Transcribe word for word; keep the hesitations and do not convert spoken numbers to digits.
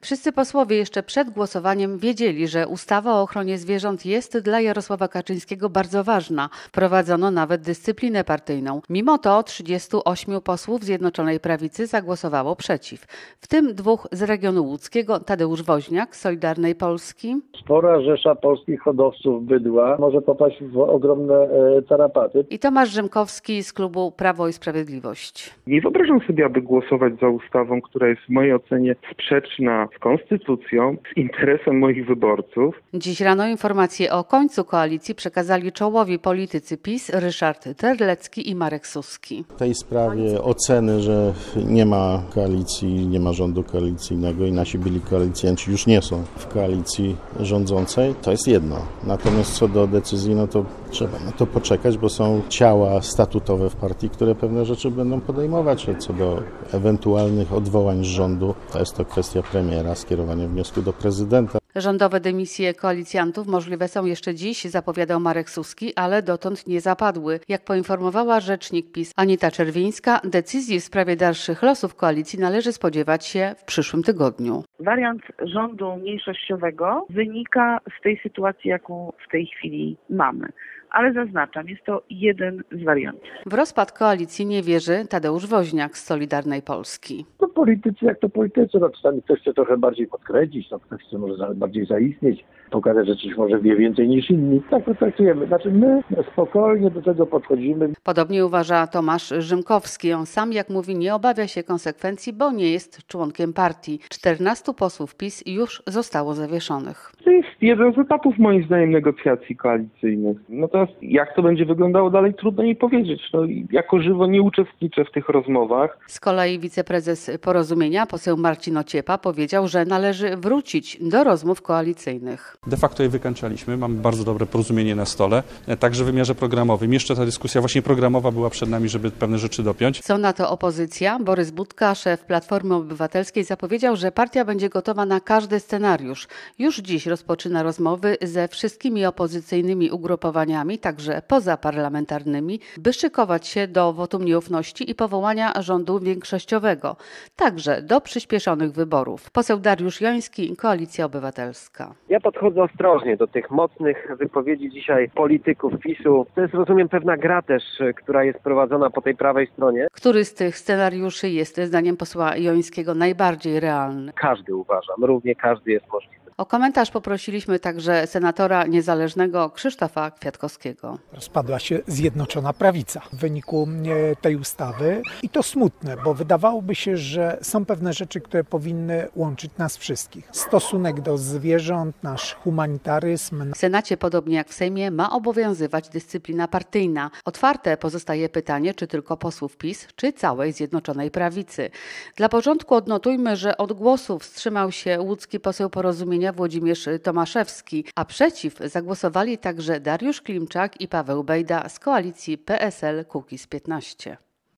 Wszyscy posłowie jeszcze przed głosowaniem wiedzieli, że ustawa o ochronie zwierząt jest dla Jarosława Kaczyńskiego bardzo ważna. Wprowadzono nawet dyscyplinę partyjną. Mimo to trzydziestu ośmiu posłów Zjednoczonej Prawicy zagłosowało przeciw. W tym dwóch z regionu łódzkiego, Tadeusz Woźniak z Solidarnej Polski. Spora rzesza polskich hodowców bydła może popaść w ogromne e, tarapaty. I Tomasz Rzymkowski z klubu Prawo i Sprawiedliwość. Nie wyobrażam sobie, aby głosować za ustawą, która jest w mojej ocenie sprzeczna z konstytucją, z interesem moich wyborców. Dziś rano informacje o końcu koalicji przekazali czołowi politycy PiS Ryszard Terlecki i Marek Suski. W tej sprawie oceny, że nie ma koalicji, nie ma rządu koalicyjnego i nasi byli koalicjanci już nie są w koalicji rządzącej, to jest jedno. Natomiast co do decyzji, no to trzeba na to poczekać, bo są ciała statutowe w partii, które pewne rzeczy będą podejmować. Co do ewentualnych odwołań z rządu, to jest to kwestia premiera, skierowania wniosku do prezydenta. Rządowe dymisje koalicjantów możliwe są jeszcze dziś, zapowiadał Marek Suski, ale dotąd nie zapadły. Jak poinformowała rzecznik PiS Anita Czerwińska, decyzji w sprawie dalszych losów koalicji należy spodziewać się w przyszłym tygodniu. Wariant rządu mniejszościowego wynika z tej sytuacji, jaką w tej chwili mamy. Ale zaznaczam, jest to jeden z wariantów. W rozpad koalicji nie wierzy Tadeusz Woźniak z Solidarnej Polski. To politycy jak to politycy, no czasami ktoś chce trochę bardziej podkręcić, no ktoś chce może bardziej zaistnieć, pokazać, że coś może wie więcej niż inni. Tak to traktujemy. Znaczy my spokojnie do tego podchodzimy. Podobnie uważa Tomasz Rzymkowski. On sam, jak mówi, nie obawia się konsekwencji, bo nie jest członkiem partii. czternastu posłów PiS już zostało zawieszonych. To jest jeden z etapów moim zdaniem negocjacji koalicyjnych. Natomiast jak to będzie wyglądało dalej, trudno mi powiedzieć. No, jako żywo nie uczestniczę w tych rozmowach. Z kolei wiceprezes Porozumienia, poseł Marcin Ociepa, powiedział, że należy wrócić do rozmów koalicyjnych. De facto je wykańczaliśmy, mamy bardzo dobre porozumienie na stole, także w wymiarze programowym. Jeszcze ta dyskusja właśnie programowa była przed nami, żeby pewne rzeczy dopiąć. Co na to opozycja? Borys Budka, szef Platformy Obywatelskiej, zapowiedział, że partia będzie gotowa na każdy scenariusz. Już dziś rozpoczyna rozmowy ze wszystkimi opozycyjnymi ugrupowaniami, także pozaparlamentarnymi, by szykować się do wotum nieufności i powołania rządu większościowego, także do przyspieszonych wyborów. Poseł Dariusz Joński, Koalicja Obywatelska. Ja podchodzę ostrożnie do tych mocnych wypowiedzi dzisiaj polityków PiSu. To jest, rozumiem, pewna gra też, która jest prowadzona po tej prawej stronie. Który z tych scenariuszy jest, zdaniem posła Jońskiego, najbardziej realny? Każdy, uważam, równie każdy jest możliwy. O komentarz poprosiliśmy także senatora niezależnego Krzysztofa Kwiatkowskiego. Rozpadła się Zjednoczona Prawica w wyniku tej ustawy i to smutne, bo wydawałoby się, że są pewne rzeczy, które powinny łączyć nas wszystkich. Stosunek do zwierząt, nasz humanitaryzm. W Senacie, podobnie jak w Sejmie, ma obowiązywać dyscyplina partyjna. Otwarte pozostaje pytanie, czy tylko posłów PiS, czy całej Zjednoczonej Prawicy. Dla porządku odnotujmy, że od głosu wstrzymał się łódzki poseł Porozumienia Włodzimierz Tomaszewski, a przeciw zagłosowali także Dariusz Klimczak i Paweł Bejda z koalicji P S L Kukiz piętnaście.